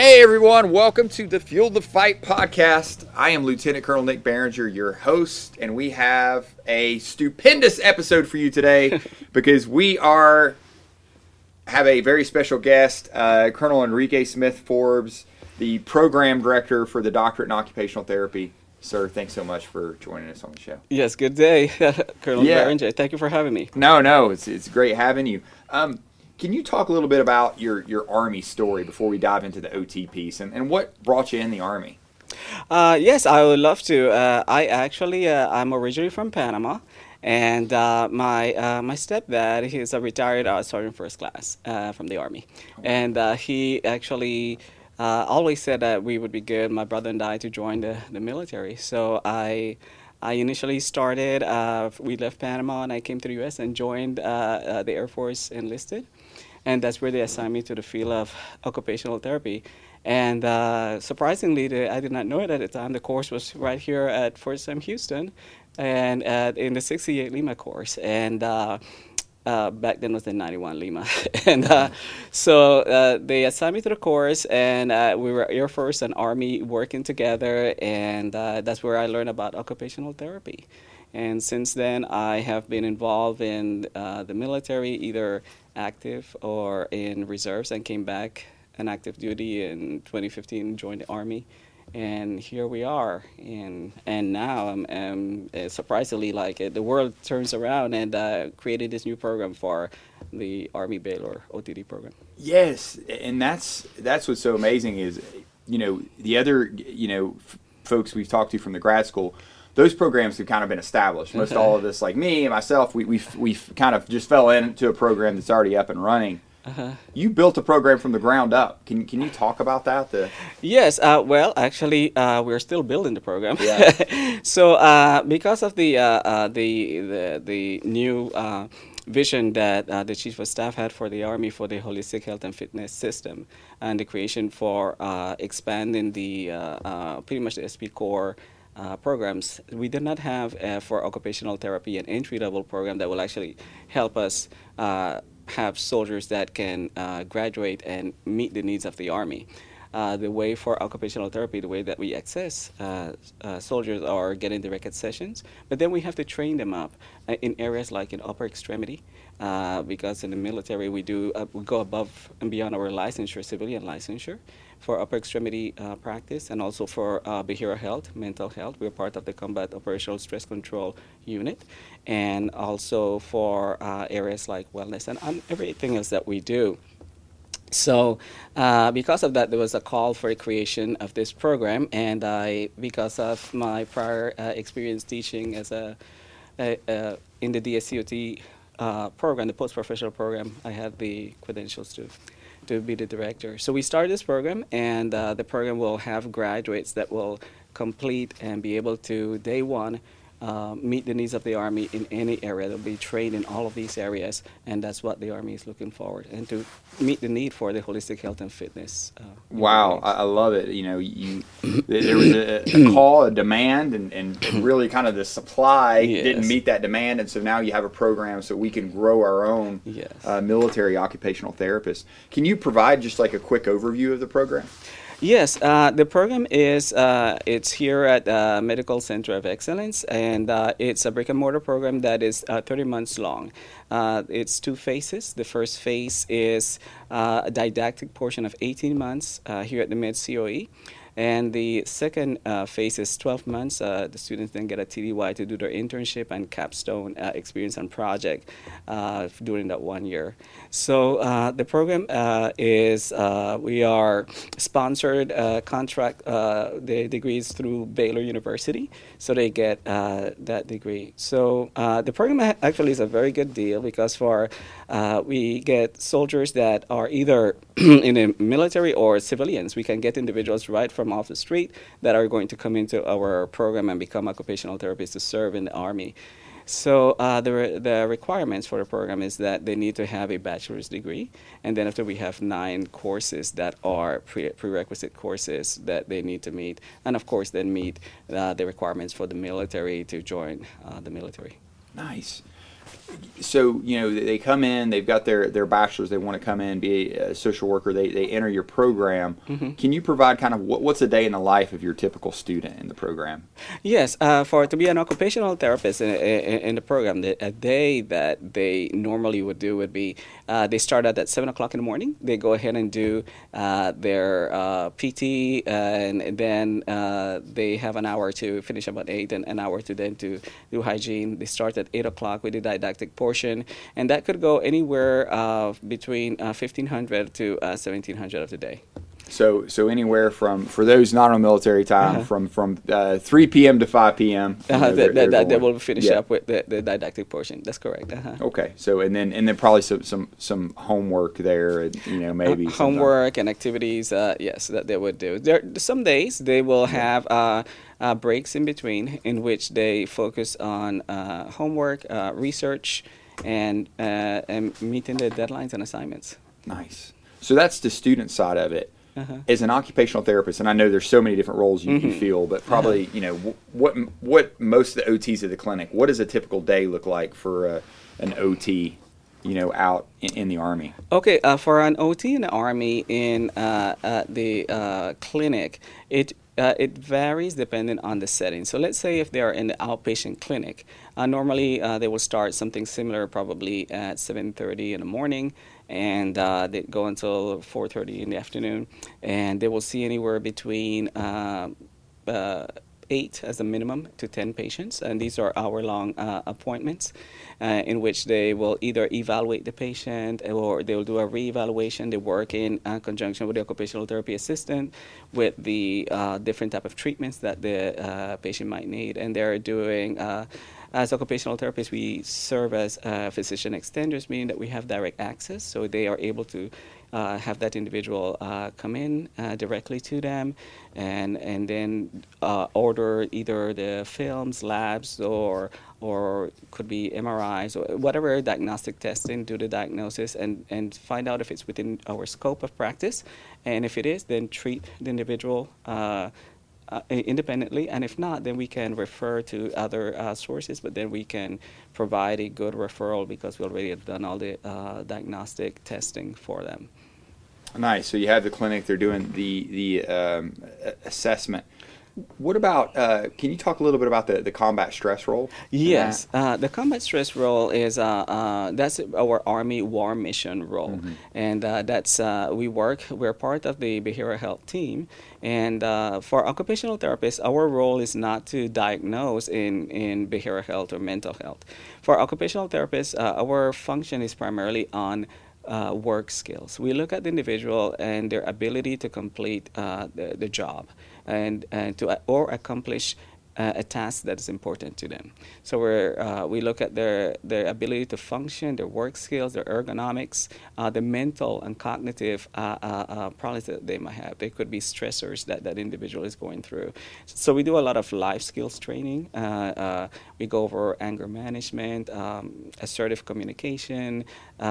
Hey everyone, welcome to the Fuel the Fight podcast. I am Lieutenant Colonel Nick Barringer, your host, and we have a stupendous episode for you today because we have a very special guest, Colonel Enrique Smith Forbes, the program director for the Doctorate in Occupational Therapy. Sir, thanks so much for joining us on the show. Yes, good day, Colonel Barringer. Thank you for having me. No, it's great having you. Can you talk a little bit about your Army story before we dive into the OT piece and what brought you in the Army? Yes, I would love to. I'm originally from Panama, and my stepdad, he's a retired Sergeant First Class from the Army, and he actually always said that we would be good, my brother and I, to join the military. So I initially started, we left Panama and I came to the U.S. and joined the Air Force, enlisted. And that's where they assigned me to the field of occupational therapy. And surprisingly, I did not know it at the time. The course was right here at Fort Sam Houston and in the 68 Lima course. And back then was the 91 Lima. And so they assigned me to the course, and we were Air Force and Army working together. And that's where I learned about occupational therapy. And since then, I have been involved in the military, either active or in reserves, and came back on active duty in 2015, joined the Army. And here we are. And now I'm surprisingly, the world turns around and created this new program for the Army Baylor OTD program. Yes, and that's what's so amazing is, the other, folks we've talked to from the grad school, those programs have kind of been established. Most all of us, like me and myself, we've kind of just fell into a program that's already up and running. You built a program from the ground up. Can you talk about that? Yes. Actually, we're still building the program. Yeah. So because of the new vision that the Chief of Staff had for the Army for the holistic health and fitness system, and the creation for expanding the pretty much the SP Core programs, we did not have for occupational therapy an entry-level program that will actually help us have soldiers that can graduate and meet the needs of the Army. The way for occupational therapy, the way that we access soldiers are getting direct sessions, but then we have to train them up in areas like in upper extremity, because in the military we go above and beyond our licensure, civilian licensure, for upper extremity practice, and also for behavioral health, mental health. We're part of the Combat Operational Stress Control Unit, and also for areas like wellness and everything else that we do. So because of that, there was a call for the creation of this program, and because of my prior experience teaching as in the DSCOT program, the post-professional program, I had the credentials to be the director. So we started this program, and the program will have graduates that will complete and be able to, day one, meet the needs of the Army in any area. They'll be trained in all of these areas, and that's what the Army is looking forward, and to meet the need for the holistic health and fitness. Wow, I love it. There was a call, a demand, and really kind of the supply didn't meet that demand, and so now you have a program so we can grow our own military occupational therapists. Can you provide just like a quick overview of the program? Yes, the program is it's here at Medical Center of Excellence, and it's a brick and mortar program that is 30 months long. It's two phases. The first phase is a didactic portion of 18 months here at the Med COE. And the second phase is 12 months. The students then get a TDY to do their internship and capstone experience and project during that 1 year. So the program is, we are sponsored contract the degrees through Baylor University, so they get that degree. So the program actually is a very good deal because we get soldiers that are either in the military or civilians. We can get individuals right from off the street that are going to come into our program and become occupational therapists to serve in the Army. So the requirements for the program is that they need to have a bachelor's degree, and then after we have 9 courses that are prerequisite courses that they need to meet, and of course then meet the requirements for the military to join the military. Nice. So, they come in, they've got their bachelor's, they want to come in, be a social worker, they enter your program. Mm-hmm. Can you provide kind of what's a day in the life of your typical student in the program? Yes, to be an occupational therapist in the program, a day that they normally would do would be they start out at 7 o'clock in the morning. They go ahead and do their PT, and then they have an hour to finish about 8 and an hour to then to do hygiene. They start at 8 o'clock with the didactic portion, and that could go anywhere between 1,500 to 1,700 of the day. So anywhere from, for those not on military time, from 3 p.m. to 5 p.m. They will finish up with the didactic portion. That's correct. Okay. So and then probably some homework there, and maybe homework and activities. Yes, that they would do. There some days they will have breaks in between in which they focus on homework, research, and meeting the deadlines and assignments. Nice. So that's the student side of it. As an occupational therapist, and I know there's so many different roles you feel, but probably what most of the OTs at the clinic, what does a typical day look like for an OT, out in the Army? Okay, for an OT in the Army in the clinic, it varies depending on the setting. So let's say if they are in the outpatient clinic, normally they will start something similar probably at 7:30 in the morning, and they go until 4:30 in the afternoon, and they will see anywhere between 8 as a minimum to 10 patients, and these are hour-long appointments in which they will either evaluate the patient or they will do a reevaluation. They work in conjunction with the occupational therapy assistant with the different type of treatments that the patient might need, and they're doing as occupational therapists, we serve as physician extenders, meaning that we have direct access, so they are able to have that individual come in directly to them and then order either the films, labs, or could be MRIs or whatever diagnostic testing, do the diagnosis and find out if it's within our scope of practice. And if it is, then treat the individual independently, and if not, then we can refer to other sources, but then we can provide a good referral because we already have done all the diagnostic testing for them. Nice. So you have the clinic, they're doing the assessment. What about, can you talk a little bit about the combat stress role? Yes, the combat stress role is, that's our Army War Mission role. And that's, we're part of the behavioral health team. And for occupational therapists, our role is not to diagnose in behavioral health or mental health. For occupational therapists, our function is primarily on work skills. We look at the individual and their ability to complete the job and to accomplish a task that is important to them. So we look at their ability to function, their work skills, their ergonomics, the mental and cognitive problems that they might have. They could be stressors that individual is going through. So we do a lot of life skills training. We go over anger management, assertive communication.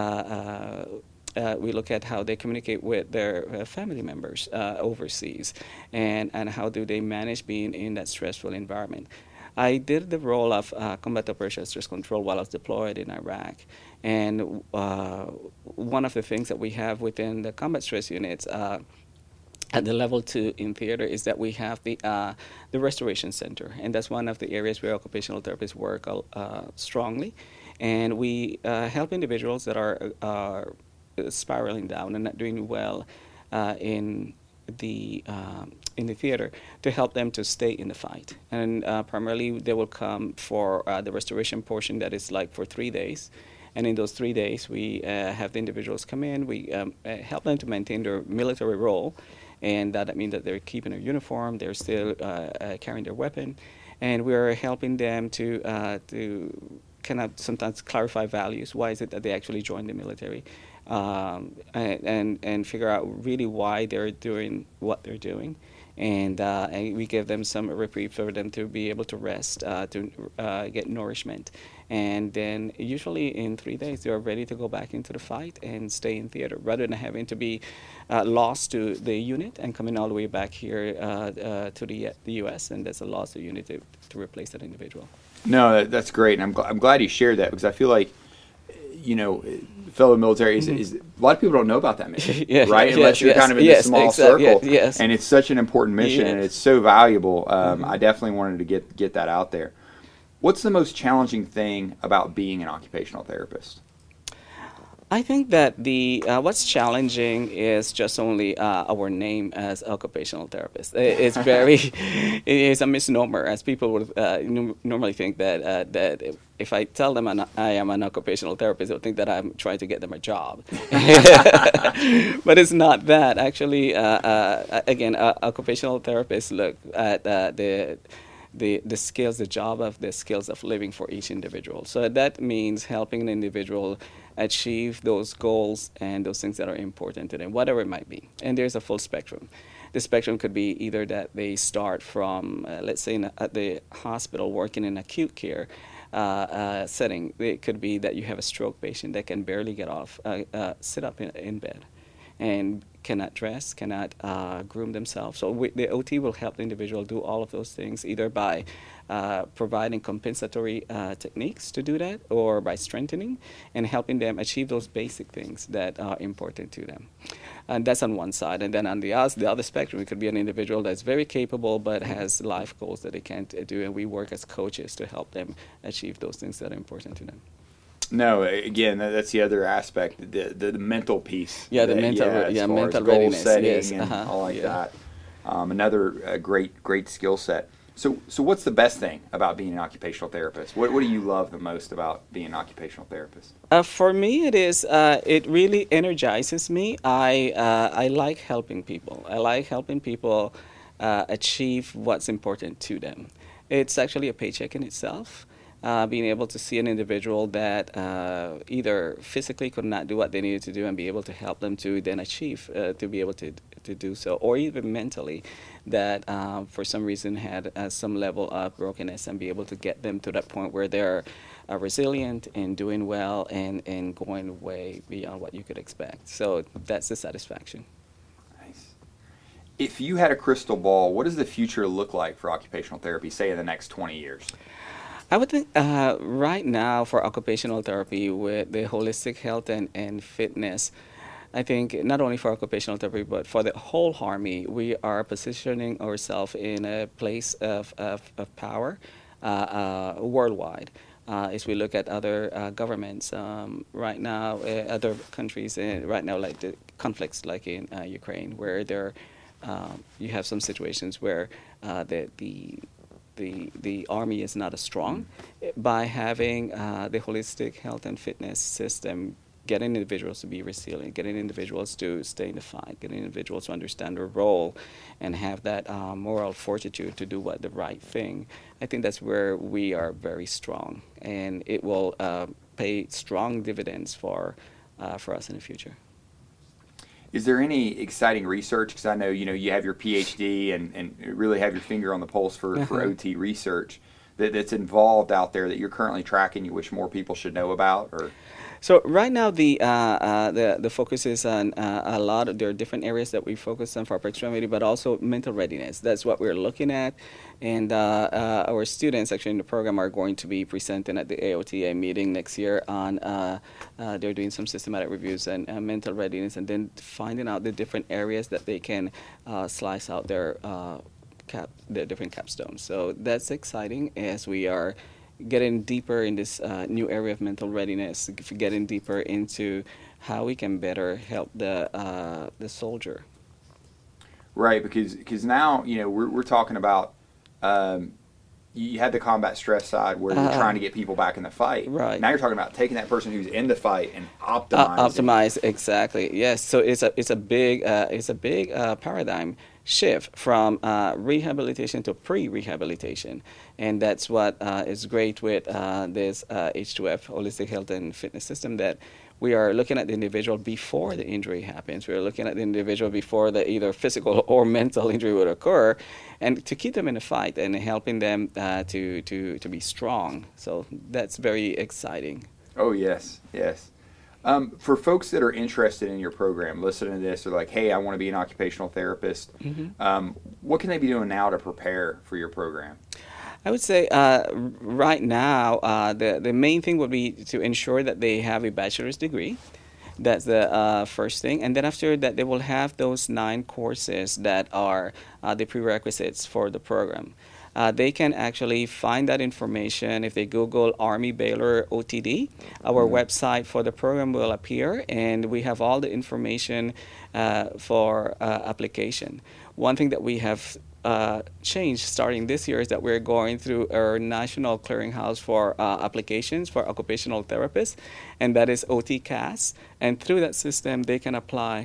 We look at how they communicate with their family members overseas and how do they manage being in that stressful environment. I did the role of combat operations stress control while I was deployed in Iraq. And one of the things that we have within the combat stress units at the level 2 in theater is that we have the restoration center. And that's one of the areas where occupational therapists work strongly. And we help individuals that are spiraling down and not doing well in the theater to help them to stay in the fight. And primarily they will come for the restoration portion that is like for 3 days. And in those 3 days, we have the individuals come in. We help them to maintain their military role, and that means that they're keeping their uniform, they're still carrying their weapon, and we're helping them to kind of sometimes clarify values. Why is it that they actually joined the military? And figure out really why they're doing what they're doing, and we give them some reprieve for them to be able to rest, to get nourishment. And then usually in 3 days, they're ready to go back into the fight and stay in theater rather than having to be lost to the unit and coming all the way back here to the U.S. And that's a loss of unit to replace that individual. No, that's great. And I'm glad you shared that, because I feel like, fellow military is a lot of people don't know about that mission, right? Unless you're kind of in this small circle. And it's such an important mission, and it's so valuable. I definitely wanted to get that out there. What's the most challenging thing about being an occupational therapist? I think that what's challenging is just only our name as occupational therapist. It's it is a misnomer, as people would normally think that if I tell them I am an occupational therapist, they'll think that I'm trying to get them a job. But it's not that. Actually, again, occupational therapists look at the skills, the job of the skills of living for each individual. So that means helping an individual achieve those goals and those things that are important to them, whatever it might be. And there's a full spectrum. The spectrum could be either that they start from, let's say, at the hospital working in acute care setting. It could be that you have a stroke patient that can barely get off, sit up in bed, and cannot dress, cannot groom themselves. So the OT will help the individual do all of those things, either by providing compensatory techniques to do that, or by strengthening and helping them achieve those basic things that are important to them. And that's on one side. And then on the other spectrum, it could be an individual that's very capable but has life goals that they can't do, and we work as coaches to help them achieve those things that are important to them. No, again, that's the other aspect, the mental piece. Yeah, the mental goal readiness, setting and all like that. Another great skill set. So what's the best thing about being an occupational therapist? What do you love the most about being an occupational therapist? For me, it really energizes me. I like helping people. I like helping people achieve what's important to them. It's actually a paycheck in itself. Being able to see an individual that either physically could not do what they needed to do and be able to help them to then achieve, to be able to do so, or even mentally that for some reason had some level of brokenness, and be able to get them to that point where they're resilient and doing well and going way beyond what you could expect. So that's the satisfaction. Nice. If you had a crystal ball, what does the future look like for occupational therapy, say in the next 20 years? I would think right now for occupational therapy with the holistic health and fitness, I think not only for occupational therapy but for the whole Army, we are positioning ourselves in a place of power worldwide. As we look at other governments right now, other countries right now, like the conflicts like in Ukraine, where you have some situations where the Army is not as strong. By having the holistic health and fitness system, getting individuals to be resilient, getting individuals to stay in the fight, getting individuals to understand their role and have that moral fortitude to do the right thing, I think that's where we are very strong, and it will pay strong dividends for us in the future. Is there any exciting research? Because I know you have your PhD and really have your finger on the pulse for OT research that's involved out there that you're currently tracking. You wish more people should know about, or? So right now the focus is on a lot of, there are different areas that we focus on for upper extremity, but also mental readiness. That's what we're looking at, and our students actually in the program are going to be presenting at the AOTA meeting next year on they're doing some systematic reviews and mental readiness, and then finding out the different areas that they can slice out their different capstones. So that's exciting as we are getting deeper in this new area of mental readiness, getting deeper into how we can better help the soldier. Right, because now we're talking about you had the combat stress side where you're trying to get people back in the fight. Right. Now you're talking about taking that person who's in the fight and optimize. Optimize, exactly. Yes. So it's a big paradigm shift from rehabilitation to pre-rehabilitation. And that's what is great with this H2F, Holistic Health and Fitness System, that we are looking at the individual before the injury happens. We're looking at the individual before the either physical or mental injury would occur, and to keep them in the fight and helping them to be strong. So that's very exciting. Oh, yes, yes. For folks that are interested in your program, listening to this, are like, hey, I want to be an occupational therapist, what can they be doing now to prepare for your program? I would say right now, the main thing would be to ensure that they have a bachelor's degree. That's the first thing. And then after that, they will have those 9 courses that are the prerequisites for the program. They can actually find that information if they Google Army Baylor OTD. Our website for the program will appear, and we have all the information for application. One thing that we have changed starting this year is that we're going through our national clearinghouse for applications for occupational therapists, and that is OTCAS. And through that system, they can apply.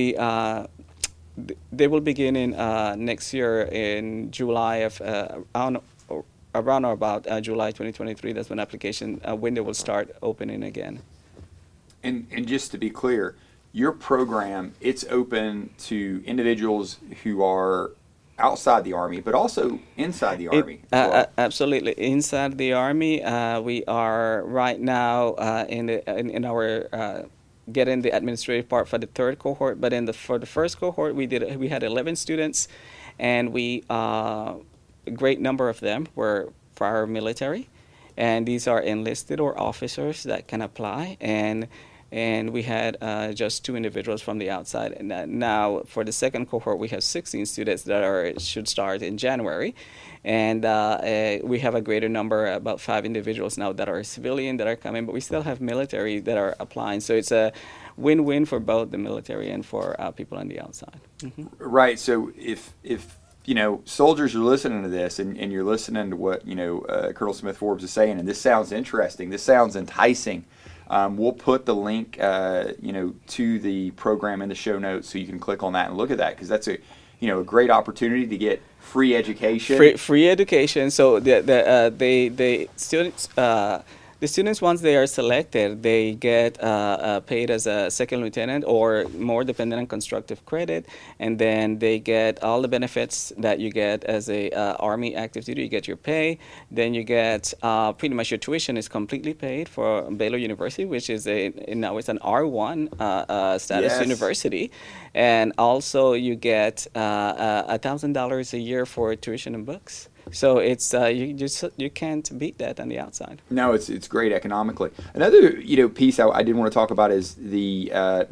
They will begin in next year in July of around or about July 2023. That's when application window will start opening again. And just to be clear, your program, it's open to individuals who are outside the Army, but also inside the Army. Absolutely, inside the Army, we are right now in our getting the administrative part for the 3rd cohort. But for the 1st cohort, we had 11 students, and a great number of them were prior military, and these are enlisted or officers that can apply. And we had just 2 individuals from the outside. And now for the 2nd cohort, we have 16 students that should start in January. And we have a greater number, about 5 individuals now that are civilian that are coming, but we still have military that are applying. So it's a win-win for both the military and for people on the outside. Right. So if soldiers are listening to this and you're listening to what, Colonel Smith Forbes is saying, and this sounds interesting, this sounds enticing, we'll put the link, to the program in the show notes so you can click on that and look at that, because that's a great opportunity to get free education. Free education. So the students. The students, once they are selected, they get paid as a 2nd lieutenant or more, depending on constructive credit, and then they get all the benefits that you get as a Army active duty. You get your pay, then you get pretty much your tuition is completely paid for Baylor University, which is now it's an R1 status university, and also you get $1,000 a year for tuition and books. So it's you can't beat that on the outside. No, it's great economically. Another piece I did want to talk about is the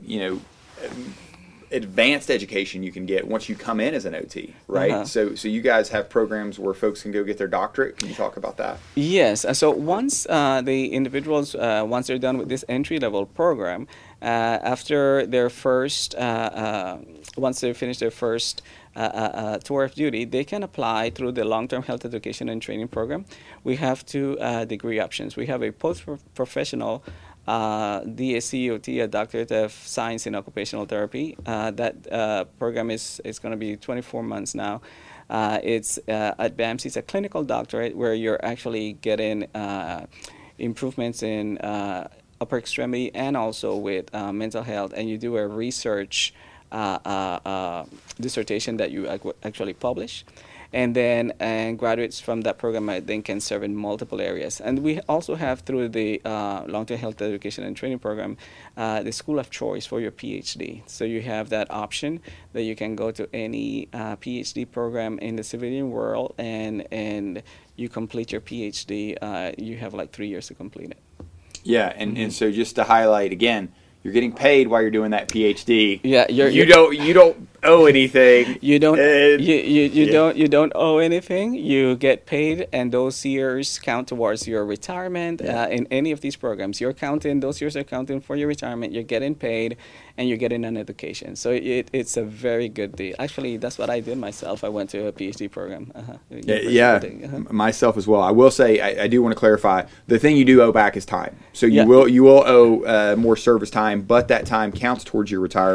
advanced education you can get once you come in as an OT, right? So you guys have programs where folks can go get their doctorate. Can you talk about that? Yes. So once the individuals once they're done with this entry-level program, after their first once they finish their first tour of duty, they can apply through the long-term health education and training program. We have 2 degree options. We have a post-professional DSCOT, a Doctorate of Science in Occupational Therapy. That program is going to be 24 months now. It's at BAMC. It's a clinical doctorate where you're actually getting improvements in upper extremity and also with mental health, and you do a research dissertation that you actually publish, and then graduates from that program then can serve in multiple areas. And we also have, through the long-term health education and training program, the school of choice for your PhD. So you have that option that you can go to any PhD program in the civilian world, and you complete your PhD. You have like 3 years to complete it. Yeah, and so just to highlight again, you're getting paid while you're doing that PhD. Yeah, you don't owe anything. You don't owe anything. You get paid, and those years count towards your retirement. In any of these programs, those years are counting for your retirement. You're getting paid, and you're getting an education. So it's a very good deal. Actually, that's what I did myself. I went to a PhD program. Myself as well. I will say, I do want to clarify, the thing you do owe back is time. So you will owe more service time, but that time counts towards your retirement.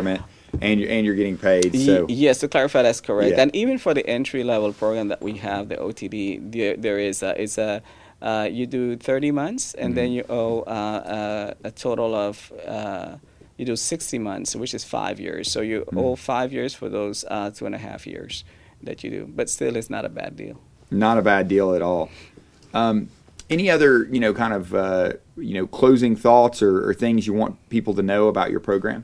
and you're getting paid. So yes, to clarify, that's correct. Yeah. And even for the entry level program that we have, the OTD, there is you do 30 months, and then you owe a total of you do 60 months, which is 5 years. So you owe 5 years for those 2.5 years that you do. But still, it's not a bad deal. Not a bad deal at all. Any other, kind of, closing thoughts or things you want people to know about your program?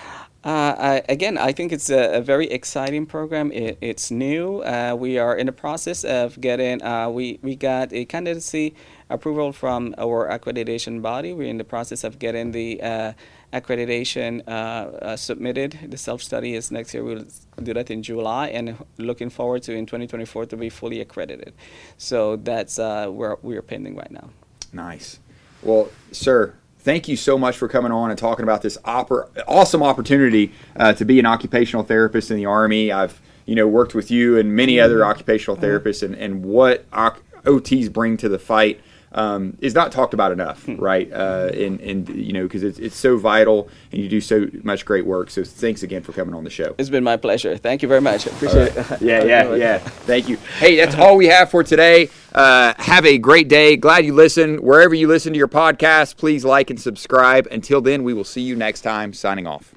I think it's a very exciting program. It's new. We are in the process of getting, we got a candidacy approval from our accreditation body. We're in the process of getting the accreditation submitted. The self-study is next year. We'll do that in July, and looking forward to in 2024 to be fully accredited. So that's where we are pending right now. Nice. Well, sir, thank you so much for coming on and talking about this awesome opportunity to be an occupational therapist in the Army. I've worked with you and many other occupational therapists, and what OTs bring to the fight is not talked about enough, right? Because it's so vital, and you do so much great work. So thanks again for coming on the show. It's been my pleasure. Thank you very much. I appreciate it. Yeah. Thank you. Hey, that's all we have for today. Have a great day. Glad you listened. Wherever you listen to your podcast, please like and subscribe. Until then, we will see you next time. Signing off.